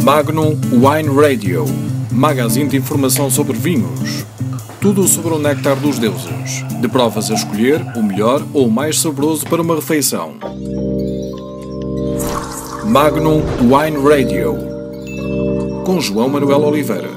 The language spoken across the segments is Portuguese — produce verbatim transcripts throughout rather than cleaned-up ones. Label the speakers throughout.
Speaker 1: Magnum Wine Radio, magazine de informação sobre vinhos. Tudo sobre o néctar dos deuses. De provas a escolher, o melhor ou o mais saboroso para uma refeição. Magnum Wine Radio, com João Manuel Oliveira.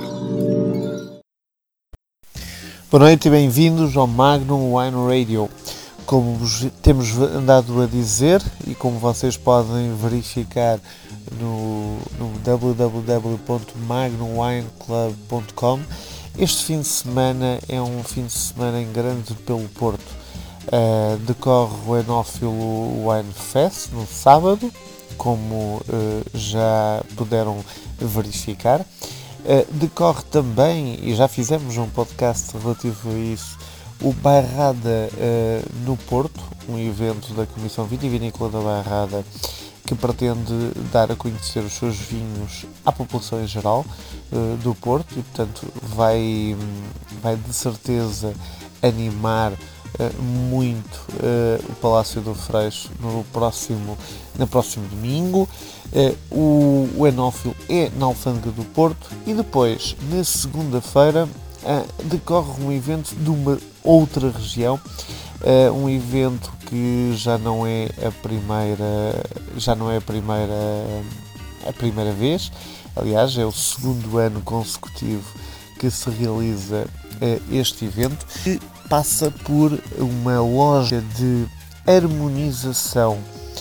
Speaker 2: Boa noite e bem-vindos ao Magnum Wine Radio. Como vos temos andado a dizer e como vocês podem verificar no, no w w w ponto magnum wine club ponto com, este fim de semana é um fim de semana em grande pelo Porto. Uh, decorre o Enófilo Wine Fest no sábado, como uh, já puderam verificar. Uh, decorre também, e já fizemos um podcast relativo a isso, o Bairrada uh, no Porto, um evento da Comissão Vitivinícola da Bairrada que pretende dar a conhecer os seus vinhos à população em geral uh, do Porto e, portanto, vai, vai de certeza animar uh, muito uh, o Palácio do Freixo no próximo, no próximo domingo. Uh, o, o Enófilo é na Alfândega do Porto e depois, na segunda-feira, uh, decorre um evento de uma outra região, uh, um evento que já não é a primeira, já não é a primeira, a primeira vez, aliás é o segundo ano consecutivo que se realiza uh, este evento, que passa por uma loja de harmonização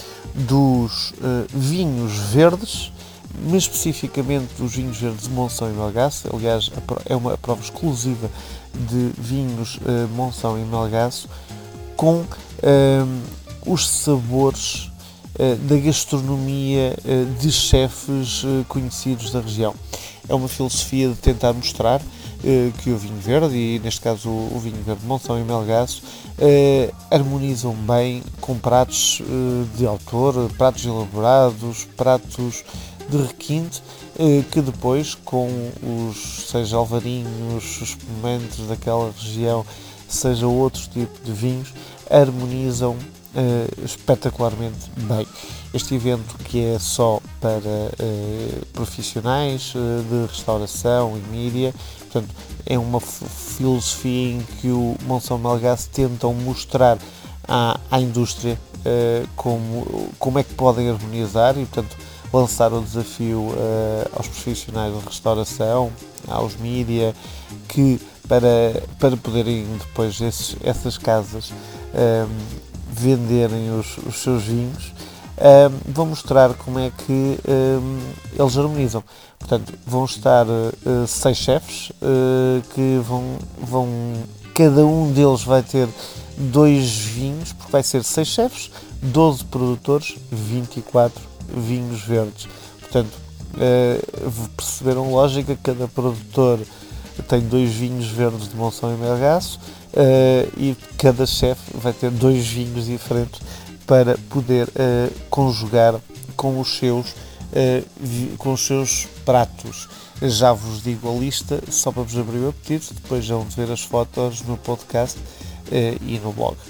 Speaker 2: dos uh, vinhos verdes, mas especificamente dos vinhos verdes de Monção e Melgaço. Aliás, é uma prova exclusiva de vinhos uh, Monção e Melgaço com uh, os sabores uh, da gastronomia uh, de chefes uh, conhecidos da região. É uma filosofia de tentar mostrar uh, que o vinho verde, e neste caso o, o vinho verde de Monção e Melgaço, uh, harmonizam bem com pratos uh, de autor, pratos elaborados, pratos de requinte, que depois, com os, seja alvarinhos, os espumantes daquela região, seja outro tipo de vinhos, harmonizam uh, espetacularmente bem. Este evento, que é só para uh, profissionais uh, de restauração e mídia, portanto, é uma filosofia em que o Monção Melgaço tentam mostrar à, à indústria uh, como, como é que podem harmonizar e, portanto, lançar o desafio uh, aos profissionais de restauração, aos mídia, que para, para poderem depois esses, essas casas um, venderem os, os seus vinhos, um, vão mostrar como é que um, eles harmonizam. Portanto, vão estar uh, seis chefes uh, que vão, vão, cada um deles vai ter dois vinhos, porque vai ser seis chefes, doze produtores, vinte e quatro vinhos verdes. Portanto, uh, perceberam lógica, cada produtor tem dois vinhos verdes de Monção e Melgaço uh, e cada chefe vai ter dois vinhos diferentes para poder uh, conjugar com os seus, uh, vi, com os seus pratos. Já vos digo a lista, só para vos abrir o apetite, depois vão ver as fotos no podcast uh, e no blog.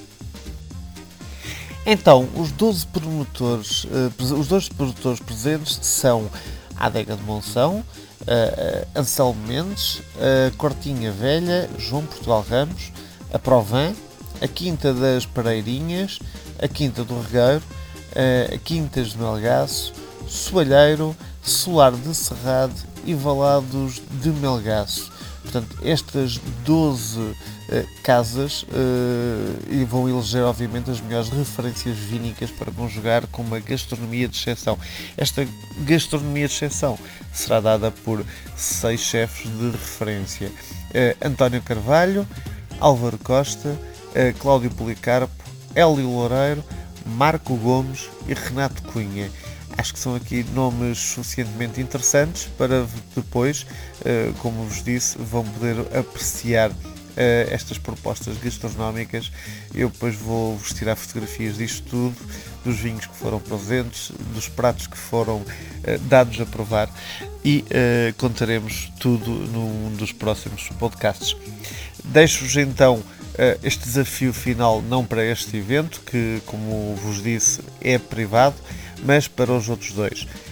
Speaker 2: Então, os doze promotores, uh, os dois produtores presentes são a Adega de Monção, uh, Anselmo Mendes, a Cortinha Velha, João Portugal Ramos, a Provan, a Quinta das Pareirinhas, a Quinta do Regueiro, uh, a Quintas de Melgaço, Soalheiro, Solar de Cerrado e Valados de Melgaço. Portanto, estas doze uh, casas uh, e vão eleger, obviamente, as melhores referências vínicas para conjugar com uma gastronomia de exceção. Esta gastronomia de exceção será dada por seis chefes de referência: uh, António Carvalho, Álvaro Costa, uh, Cláudio Policarpo, Hélio Loureiro, Marco Gomes e Renato Cunha. Acho que são aqui nomes suficientemente interessantes para depois, como vos disse, vão poder apreciar estas propostas gastronómicas. Eu depois vou-vos tirar fotografias disto tudo, dos vinhos que foram presentes, dos pratos que foram dados a provar e contaremos tudo num dos próximos podcasts. Deixo-vos então este desafio final, não para este evento, que, como vos disse, é privado, mas para os outros dois.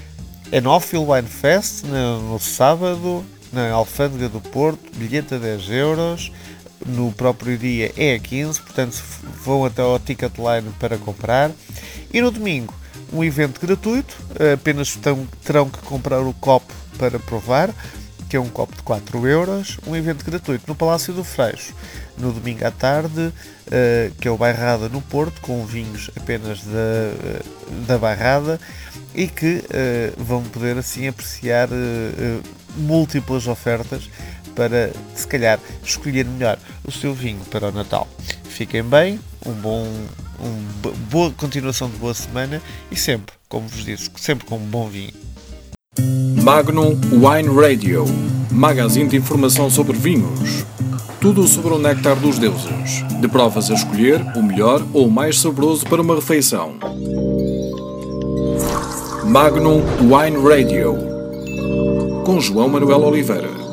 Speaker 2: Enófilo Wine Fest no, no sábado, na Alfândega do Porto, bilhete a dez euros, no próprio dia é a quinze, portanto vão até ao Ticketline para comprar. E no domingo, um evento gratuito, apenas terão, terão que comprar o copo para provar, que é um copo de quatro euros, um evento gratuito no Palácio do Freixo, no domingo à tarde, que é o Bairrada no Porto, com vinhos apenas da, da Bairrada, e que vão poder assim apreciar múltiplas ofertas para, se calhar, escolher melhor o seu vinho para o Natal. Fiquem bem, um bom, um, boa continuação de boa semana e sempre, como vos disse, sempre com um bom vinho.
Speaker 1: Magnum Wine Radio, magazine de informação sobre vinhos. Tudo sobre o néctar dos deuses, de provas a escolher o melhor ou o mais saboroso para uma refeição. Magnum Wine Radio, com João Manuel Oliveira.